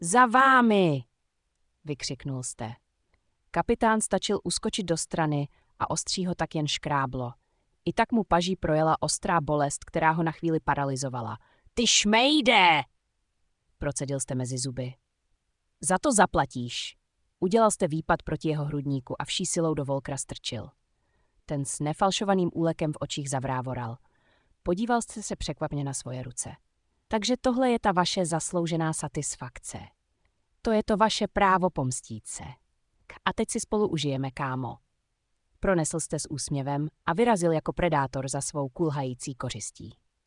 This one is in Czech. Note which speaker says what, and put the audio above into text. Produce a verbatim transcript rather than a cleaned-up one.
Speaker 1: Za vámi! Vykřiknul jste. Kapitán stačil uskočit do strany a ostří ho tak jen škráblo. I tak mu paží projela ostrá bolest, která ho na chvíli paralyzovala. Ty šmejde! Procedil jste mezi zuby. Za to zaplatíš. Udělal jste výpad proti jeho hrudníku a vší silou do Volkra strčil. Ten s nefalšovaným úlekem v očích zavrávoral. Podíval jste se překvapně na svoje ruce. Takže tohle je ta vaše zasloužená satisfakce. To je to vaše právo pomstít se. A teď si spolu užijeme, kámo. Pronesl jste s úsměvem a vyrazil jako predátor za svou kulhající kořistí.